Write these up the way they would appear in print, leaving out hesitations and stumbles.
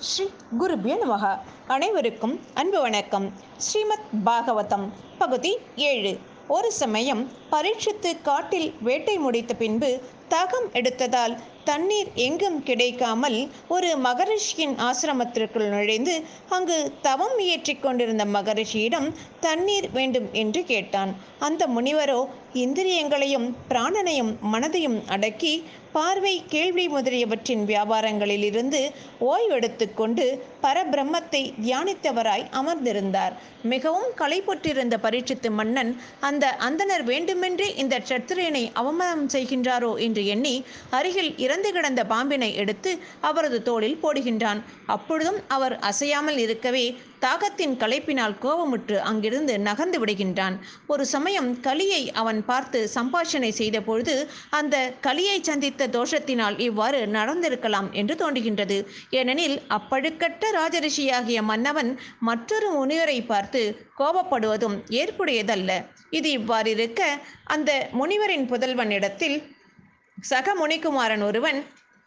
ஸ்ரீ குருபியோ நமக. அனைவருக்கும் அன்பு வணக்கம். ஸ்ரீமத் பாகவதம் பகுதி 7. ஒரு சமயம் பரீட்சித்து காட்டில் வேட்டை முடித்த பின்பு தாகம் எடுத்ததால் தண்ணீர் எங்கும் கிடைக்காமல் ஒரு மகரிஷியின் ஆசிரமத்திற்குள் நுழைந்து அங்கு தவம் இயற்றிக் கொண்டிருந்த மகரிஷியிடம் தண்ணீர் வேண்டும் என்று கேட்டான். அந்த முனிவரோ இந்திரியங்களையும் பிராணனையும் மனதையும் அடக்கி பார்வை கேள்வி முதலியவற்றின் வியாபாரங்களில் இருந்து ஓய்வெடுத்து கொண்டு பரபிரம்மத்தை தியானித்தவராய் அமர்ந்திருந்தார். மிகவும் களைப்புற்றிருந்த பரீட்சித்து மன்னன் அந்த அந்தணர் வேண்டுமென்றே இந்த சத்திரியனை அவமானம் செய்கின்றாரோ என்று எண்ணி அருகில் இறந்து கிடந்த பாம்பினை எடுத்து அவரது தோளில் போடுகின்றான். அப்பொழுதும் அவர் அசையாமல் இருக்கவே தாகத்தின் களைப்பினால் கோபமுற்று அங்கிருந்து நகர்ந்து விடுகின்றான். ஒரு சமயம் கலியை அவன் பார்த்து சம்பாஷணை செய்த பொழுது அந்த கலியை சந்தித்த தோஷத்தினால் இவ்வாறு நடந்திருக்கலாம் என்று தோன்றுகின்றது. ஏனெனில் அப்பழுக்கற்ற ராஜரிஷியாகிய மன்னவன் மற்றொரு முனிவரை பார்த்து கோபப்படுவதும் ஏற்புடையதல்ல. இது இவ்வாறு இருக்க, அந்த முனிவரின் புதல்வனிடத்தில் சக முனிகுமாரன் ஒருவன்,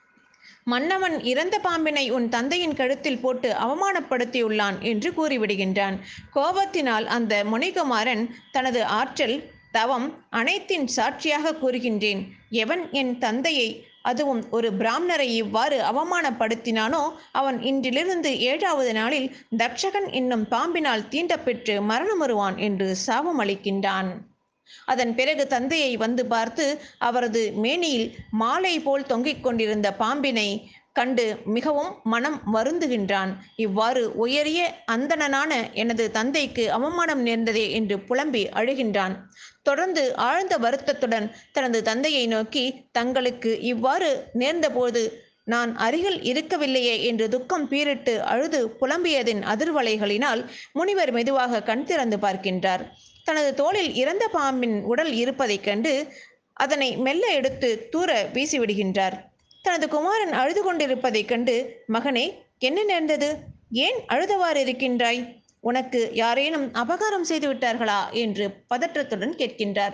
மன்னவன் இறந்த பாம்பினை உன் தந்தையின் கழுத்தில் போட்டு அவமானப்படுத்தியுள்ளான் என்று கூறிவிடுகின்றான். கோபத்தினால் அந்த முனிகுமாரன் தனது ஆற்றல் தவம் அனைத்தின் சாட்சியாக கூறுகின்றேன், எவன் என் தந்தையை, அதுவும் ஒரு பிராமணரை இவ்வாறு அவமானப்படுத்தினானோ அவன் இன்றிலிருந்து 7வது நாளில் தக்ஷகன் என்னும் பாம்பினால் தீண்டப்பெற்று மரணமுறுவான் என்று சாபம் அளிக்கின்றான். அதன் பிறகு தந்தையை வந்து பார்த்து அவரது மேனியில் மாலை போல் தொங்கிக் கொண்டிருந்த பாம்பினை கண்டு மிகவும் மனம் வருந்துகின்றான். இவ்வாறு உயரிய அந்தணனான எனது தந்தைக்கு அவமானம் நேர்ந்ததே என்று புலம்பி அழுகின்றான். தொடர்ந்து ஆழ்ந்த வருத்தத்துடன் தனது தந்தையை நோக்கி, தங்களுக்கு இவ்வாறு நேர்ந்தபோது நான் அருகில் இருக்கவில்லையே என்று துக்கம் பீரிட்டு அழுது புலம்பியதின் அதிர்வலைகளினால் முனிவர் மெதுவாக கண் திறந்து பார்க்கின்றார். தனது தோளில் இறந்த பாம்பின் உடல் இருப்பதைக் கண்டு அதனை மெல்ல எடுத்து தூர வீசிவிடுகின்றார். தனது குமாரன் அழுது கொண்டிருப்பதைக் கண்டு, மகனே, என்ன நேர்ந்தது? ஏன் அழுதவாறு இருக்கின்றாய்? உனக்கு யாரேனும் அபகாரம் செய்து விட்டார்களா என்று பதற்றத்துடன் கேட்கின்றார்.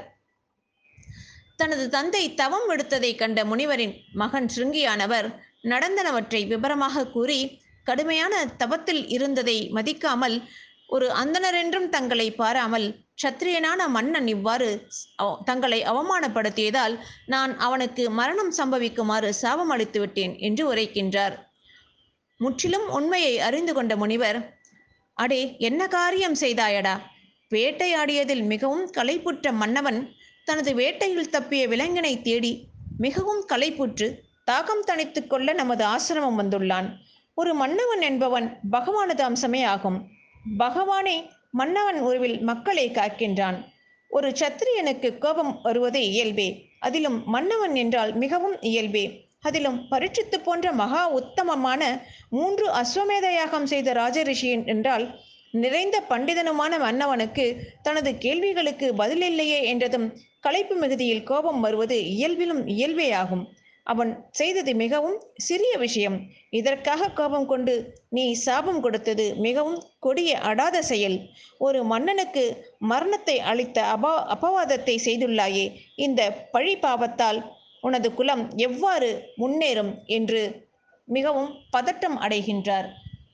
தனது தந்தை தவம் எடுத்ததை கண்ட முனிவரின் மகன் சிருங்கியானவர் நடந்தனவற்றை விபரமாக கூறி, கடுமையான தவத்தில் இருந்ததை மதிக்காமல் ஒரு அந்தணரென்றும் தங்களை பாராமல் சத்திரியனான மன்னன் இவ்வாறு தங்களை அவமானப்படுத்தியதால் நான் அவனுக்கு மரணம் சம்பவிக்குமாறு சாபம் அளித்து விட்டேன் என்று உரைக்கின்றார். முற்றிலும் உண்மையை அறிந்து கொண்ட முனிவர், அடே, என்ன காரியம் செய்தாயடா? வேட்டையாடியதில் மிகவும் களைப்புற்ற மன்னவன் தனது வேட்டையில் தப்பிய விலங்கினை தேடி மிகவும் களைப்புற்று தாகம் தணித்து கொள்ள நமது ஆசிரமம் வந்துள்ளான். ஒரு மன்னவன் என்பவன் பகவானது அம்சமே ஆகும். பகவானே மன்னவன் உருவில் மக்களை காக்கின்றான். ஒரு சத்திரியனுக்கு கோபம் வருவதே இயல்பே, அதிலும் மன்னவன் என்றால் மிகவும் இயல்பே. அதிலும் பரீட்சித்து போன்ற மகா உத்தமமான 3 அஸ்வமேத யாகம் செய்த ராஜரிஷியன் என்றால் நிறைந்த பண்டிதனுமான மன்னவனுக்கு தனது கேள்விகளுக்கு பதிலில்லையே என்றதும் களைப்பு மிகுதியில் கோபம் வருவது இயல்பிலும் இயல்பே ஆகும். அவன் செய்தது மிகவும் சிறிய விஷயம். இதற்காக கோபம் கொண்டு நீ சாபம் கொடுத்தது மிகவும் கொடிய அடாத செயல். ஒரு மன்னனுக்கு மரணத்தை அளித்த அபவாதத்தை செய்துள்ளாயே. இந்த பழி பாவத்தால் உனது குலம் எவ்வாறு முன்னேறும் என்று மிகவும் பதட்டம் அடைகின்றார்.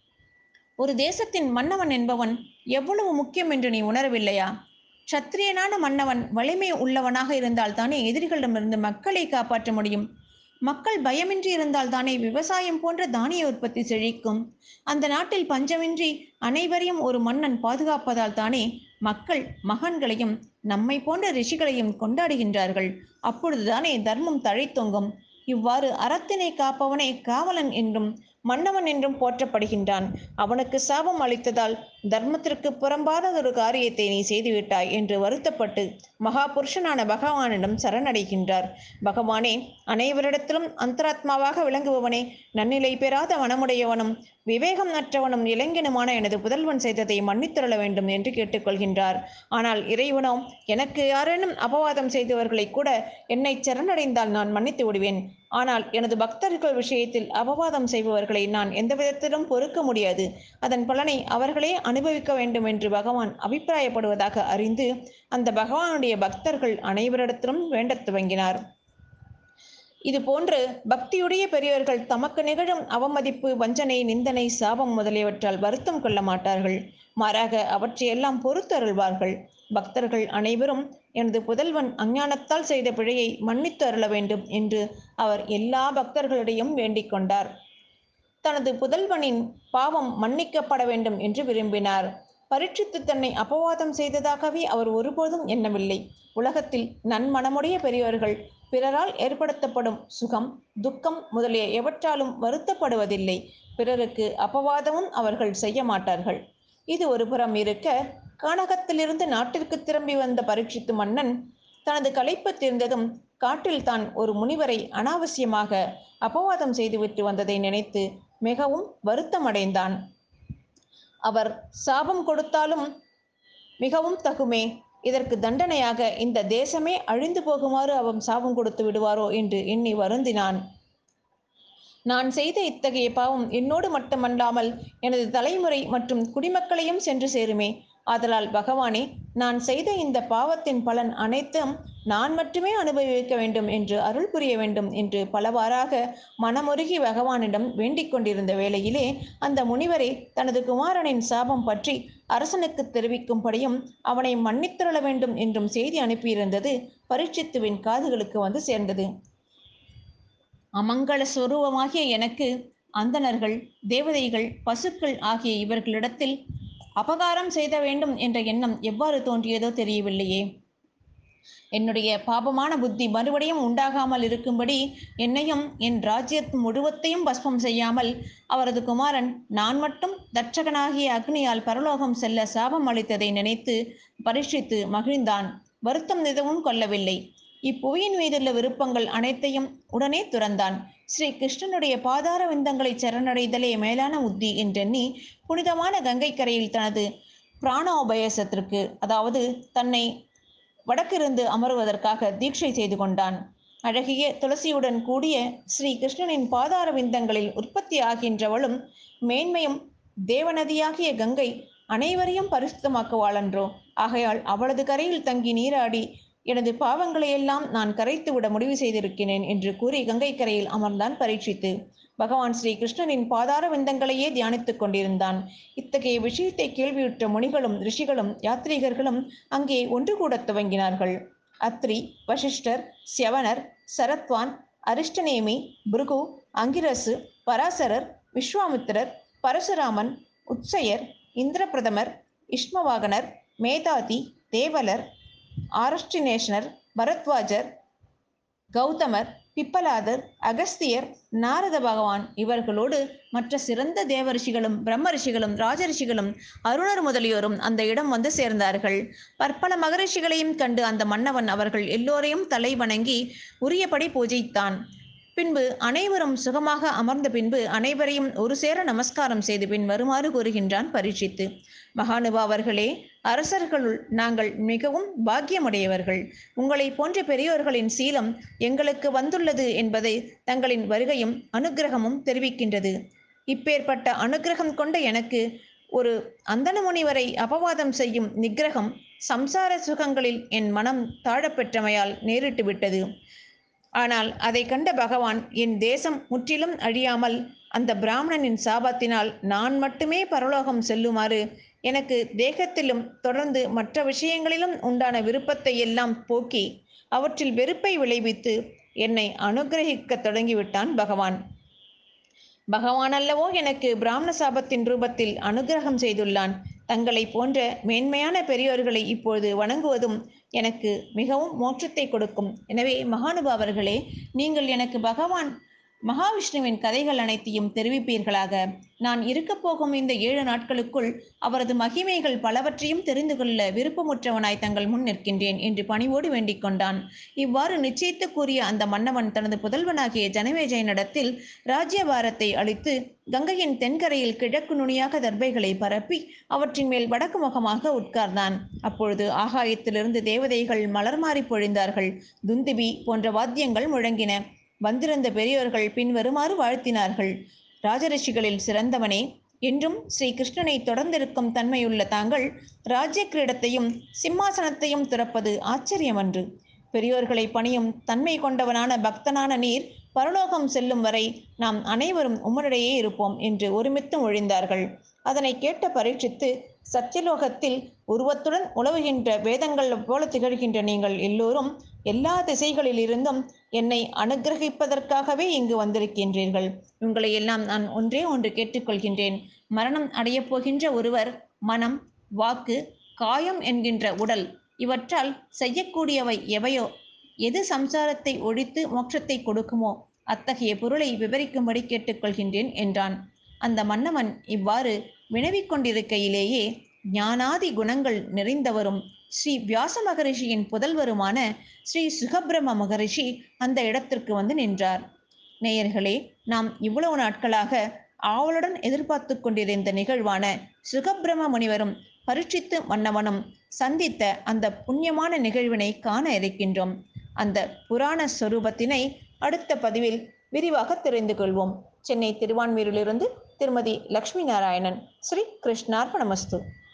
ஒரு தேசத்தின் மன்னவன் என்பவன் எவ்வளவு முக்கியம் என்று நீ உணரவில்லையா? சத்திரியனான மன்னவன் வலிமை உள்ளவனாக இருந்தால் தானே எதிரிகளிடமிருந்து மக்களை காப்பாற்ற முடியும். மக்கள் பயமின்றி இருந்தால் தானே விவசாயம் போன்ற தானிய உற்பத்தி செழிக்கும். அந்த நாட்டில் பஞ்சமின்றி அனைவரையும் ஒரு மன்னன் பாதுகாப்பதால் தானே மக்கள் மகன்களையும் நம்மை போன்ற ரிஷிகளையும் கொண்டாடுகின்றார்கள். அப்பொழுதுதானே தர்மம் தழைத்தோங்கும். இவ்வாறு அறத்தினை காப்பவனே காவலன் என்றும் மன்னவன் என்றும் போற்றப்படுகின்றான். அவனுக்கு சாபம் அளித்ததால் தர்மத்திற்கு புறம்பான ஒரு காரியத்தை நீ செய்துவிட்டாய் என்று வருத்தப்பட்டு மகா புருஷனான பகவானிடம் சரணடைகின்றார். பகவானே, அனைவரிடத்திலும் அந்தராத்மாவாக விளங்குபவனே, நன்னிலை பெறாத மனமுடையவனும் விவேகம் அற்றவனும் இளைஞனுமான எனது புதல்வன் செய்ததை மன்னித்தருள வேண்டும் என்று கேட்டுக்கொள்கின்றார். ஆனால் இறைவனோ, எனக்கு யாரேனும் அபவாதம் செய்தவர்களை கூட என்னை சரணடைந்தால் நான் மன்னித்து விடுவேன். ஆனால் எனது பக்தர்கள் விஷயத்தில் அபவாதம் செய்பவர்களை நான் எந்த விதத்திலும் பொறுக்க முடியாது. அதன் பலனை அவர்களே அனுபவிக்க வேண்டும் என்று பகவான் அபிப்பிராயப்படுவதாக அறிந்து அந்த பகவானுடைய பக்தர்கள் அனைவரிடத்திலும் வேண்டத் துவங்கினார். இது போன்று பக்தியுடைய பெரியோர்கள் தமக்கு நிகழும் அவமதிப்பு, வஞ்சனை, நிந்தனை, சாபம் முதலியவற்றால் வருத்தம் கொள்ள மாட்டார்கள். மாறாக அவற்றையெல்லாம் பொறுத்தருள்வார்கள். பக்தர்கள் அனைவரும் எனது புதல்வன் அஞ்ஞானத்தால் செய்த பிழையை மன்னித்து அருள வேண்டும் என்று அவர் எல்லா பக்தர்களிடையும் வேண்டிக் கொண்டார். தனது புதல்வனின் பாவம் மன்னிக்கப்பட வேண்டும் என்று விரும்பினார். பரீட்சித்து தன்னை அபவாதம் செய்ததாகவே அவர் ஒருபோதும் எண்ணவில்லை. உலகத்தில் நன்மனமுடைய பெரியோர்கள் பிறரால் ஏற்படுத்தப்படும் சுகம், துக்கம் முதலிய எவற்றாலும் வருத்தப்படுவதில்லை. பிறருக்கு அபவாதமும் அவர்கள் செய்ய மாட்டார்கள். இது ஒரு புறம் இருக்க, கானகத்திலிருந்து நாட்டிற்கு திரும்பி வந்த பரீட்சித்து மன்னன் தனது களைப்பு தீர்ந்ததும் காட்டில் தான் ஒரு முனிவரை அனாவசியமாக அபவாதம் செய்துவிட்டு வந்ததை நினைத்து மிகவும் வருத்தமடைந்தான். அவர் சாபம் கொடுத்தாலும் மிகவும் தகுமே. இதற்கு தண்டனையாக இந்த தேசமே அழிந்து போகுமாறு அவர் சாபம் கொடுத்து விடுவாரோ என்று எண்ணி வருந்தினான். நான் செய்த இத்தகைய பாவம் என்னோடு மட்டுமல்லாமல் எனது தலைமுறை மற்றும் குடிமக்களையும் சென்று சேருமே. ஆதலால் பகவானே, நான் செய்த இந்த பாவத்தின் பலன் அனைத்தும் நான் மட்டுமே அனுபவிக்க வேண்டும் என்று அருள் புரிய வேண்டும் என்று பலவாறாக மனமுருகி பகவானிடம் வேண்டிக் கொண்டிருந்த வேளையிலே அந்த முனிவரே தனது குமாரனின் சாபம் பற்றி அரசனுக்கு தெரிவிக்கும்படியும் அவனை மன்னித்தருள வேண்டும் என்றும் செய்தி அனுப்பியிருந்தது பரீட்சித்துவின் காதுகளுக்கு வந்து சேர்ந்தது. அமங்கல சொரூபமாகிய எனக்கு அந்தணர்கள், தேவதைகள், பசுக்கள் ஆகிய இவர்களிடத்தில் அபகாரம் செய்த வேண்டும் என்ற எண்ணம் எவ்வாறு தோன்றியதோ தெரியவில்லையே. என்னுடைய பாபமான புத்தி மறுபடியும் உண்டாகாமல் இருக்கும்படி என்னையும் என் ராஜ்யத் முழுவத்தையும் பஸ்பம் செய்யாமல் அவரது குமாரன் நான் மட்டும் தட்சகனாகிய அக்னியால் பரலோகம் செல்ல சாபம் அளித்ததை நினைத்து பரீட்சித்து மகிழ்ந்தான். வருத்தம் எதுவும் கொள்ளவில்லை. இப்புவியின் மீதுள்ள விருப்பங்கள் அனைத்தையும் உடனே துறந்தான். ஸ்ரீ கிருஷ்ணனுடைய பாதார விந்தங்களை சரணடைதலே மேலான உத்தி என்றெண்ணி புனிதமான கங்கை கரையில் தனது பிராணோபயசத்திற்கு, அதாவது தன்னை வடக்கிருந்து அமருவதற்காக தீட்சை செய்து கொண்டான். அழகிய துளசியுடன் கூடிய ஸ்ரீ கிருஷ்ணனின் பாதார விந்தங்களில் உற்பத்தி ஆகின்றவளும் மேன்மையும் தேவநதியாகிய கங்கை அனைவரையும் பரிசுத்தமாக்குவாளன்றோ. ஆகையால் அவளது கரையில் தங்கி நீராடி எனது பாவங்களையெல்லாம் நான் கரைத்து விட முடிவு செய்திருக்கிறேன் என்று கூறி கங்கை கரையில் அமர்ந்தான் பரீட்சித்து. பகவான் ஸ்ரீ கிருஷ்ணனின் பாதார விந்தங்களையே தியானித்துக் கொண்டிருந்தான். இத்தகைய விஷயத்தை கேள்வியுற்ற முனிகளும் ரிஷிகளும் யாத்ரீகர்களும் அங்கே ஒன்று கூடத் துவங்கினார்கள். அத்ரி, வசிஷ்டர், சியவனர், சரத்வான், அரிஷ்டநேமி, பிருகு, அங்கிரசு, பராசரர், விஸ்வாமித்திரர், பரசுராமன், உத்சயர், இந்திரபிரதமர், இஷ்மவாகனர், மேதாதி, தேவலர், ஆரஷ்டினேஷனர், பரத்வாஜர், கௌதமர், பிப்பலாதர், அகஸ்தியர், நாரத பகவான் இவர்களோடு மற்ற சிறந்த தேவரிஷிகளும் பிரம்ம ரிஷிகளும் ராஜரிஷிகளும் அருணர் முதலியோரும் அந்த இடம் வந்து சேர்ந்தார்கள். பற்பல மகரிஷிகளையும் கண்டு அந்த மன்னவன் அவர்கள் எல்லோரையும் தலை வணங்கி உரியபடி பூஜித்தான். பின்பு அனைவரும் சுகமாக அமர்ந்த பின்பு அனைவரையும் ஒரு சேர நமஸ்காரம் செய்து பின் வருமாறு கூறுகின்றான் பரீட்சித்து. மகானுபாவர்களே, அரசர்களுள் நாங்கள் மிகவும் பாக்கியமுடையவர்கள். உங்களை போன்ற பெரியோர்களின் சீலம் எங்களுக்கு வந்துள்ளது என்பதை தங்களின் வருகையும் அனுக்கிரகமும் தெரிவிக்கின்றது. இப்பேற்பட்ட அனுக்கிரகம் கொண்ட எனக்கு ஒரு அந்தண முனிவரை அபவாதம் செய்யும் நிக்கிரகம் சம்சார சுகங்களில் என் மனம் தாழப்பெற்றமையால் நேரிட்டு விட்டது. ஆனால் அதை கண்ட பகவான் என் தேசம் முற்றிலும் அழியாமல் அந்த பிராமணனின் சாபத்தினால் நான் மட்டுமே பரலோகம் செல்லுமாறு எனக்கு தேகத்திலும் தொடர்ந்து மற்ற விஷயங்களிலும் உண்டான விருப்பத்தை எல்லாம் போக்கி அவற்றில் வெறுப்பை விளைவித்து என்னை அனுகிரகிக்க தொடங்கிவிட்டான் பகவான். பகவான் அல்லவோ எனக்கு பிராமண சாபத்தின் ரூபத்தில் அனுகிரகம் செய்துள்ளான். தங்களை போன்ற மேன்மையான பெரியோர்களை இப்பொழுது வணங்குவதும் எனக்கு மிகவும் மோட்சத்தை கொடுக்கும். எனவே மகானுபாவர்களே, நீங்கள் எனக்கு பகவான் மகாவிஷ்ணுவின் கதைகள் அனைத்தையும் தெரிவிப்பீர்களாக. நான் இருக்கப் போகும் இந்த 7 நாட்களுக்குள் அவரது மகிமைகள் பலவற்றையும் தெரிந்து கொள்ள விருப்பமுற்றவனாய் தங்கள் முன் நிற்கின்றேன் என்று பணிவோடு வேண்டிக் கொண்டான். இவ்வாறு நிச்சயித்து கூறிய அந்த மன்னவன் தனது புதல்வனாகிய ஜனமேஜயனிடத்தில் ராஜ்யபாரத்தை அளித்து கங்கையின் தென்கரையில் கிழக்கு நுனியாக தர்பைகளை பரப்பி அவற்றின் மேல் வடக்கு முகமாக உட்கார்ந்தான். அப்பொழுது ஆகாயத்திலிருந்து தேவதைகள் மலர் மாறி பொழிந்தார்கள். துந்துபி போன்ற வாத்தியங்கள் முழங்கின. வந்திருந்த பெரியோர்கள் பின்வருமாறு வாழ்த்தினார்கள். ராஜரிஷிகளில் சிறந்தவனே, என்றும் ஸ்ரீ கிருஷ்ணனை தொடர்ந்திருக்கும் தன்மையுள்ள தாங்கள் ராஜ்ய கிரீடத்தையும் சிம்மாசனத்தையும் துறப்பது ஆச்சரியமன்று. பெரியோர்களை பணியும் தன்மை கொண்டவனான பக்தனான நீர் பரலோகம் செல்லும் வரை நாம் அனைவரும் உம்முடையே இருப்போம் என்று ஒருமித்து மொழிந்தார்கள். அதனை கேட்ட பரீட்சித்து, சத்தியலோகத்தில் உருவத்துடன் உலவுகின்ற வேதங்கள் போல திகழ்கின்ற நீங்கள் எல்லோரும் எல்லா திசைகளிலிருந்தும் என்னை அனுகிரகிப்பதற்காகவே இங்கு வந்திருக்கின்றீர்கள். உங்களை எல்லாம் நான் ஒன்றே ஒன்று கேட்டுக்கொள்கின்றேன். மரணம் அடையப் போகின்ற ஒருவர் மனம், வாக்கு, காயம் என்கின்ற உடல் இவற்றால் செய்யக்கூடியவை எவையோ, எது சம்சாரத்தை ஒழித்து மோட்சத்தை கொடுக்குமோ அத்தகைய பொருளை விவரிக்கும்படி கேட்டுக்கொள்கின்றேன் என்றான். அந்த மன்னவன் இவ்வாறு வினவிக் கொண்டிருக்கையிலேயே ஞானாதி குணங்கள் நிறைந்தவரும் ஸ்ரீ வியாச மகரிஷியின் புதல்வருமான ஸ்ரீ சுகபிரம மகரிஷி அந்த இடத்திற்கு வந்து நின்றார். நேயர்களே, நாம் இவ்வளவு நாட்களாக ஆவலுடன் எதிர்பார்த்து கொண்டிருந்த நிகழ்வான சுகபிரம முனிவரும் பரீட்சித்து மன்னவனும் சந்தித்த அந்த புண்ணியமான நிகழ்வினை காண இருக்கின்றோம். அந்த புராண ஸ்வரூபத்தினை அடுத்த பதிவில் விரிவாக தெரிந்து கொள்வோம். சென்னை திருவான்மியூரிலிருந்து திருமதி லக்ஷ்மி நாராயணன். ஸ்ரீ கிருஷ்ணார்ப்பணமஸ்து.